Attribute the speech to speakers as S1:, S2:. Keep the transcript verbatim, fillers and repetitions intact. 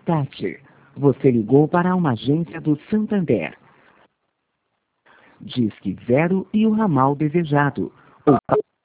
S1: Constate. Você ligou para uma agência do Santander. Disque zero e o ramal desejado. Ou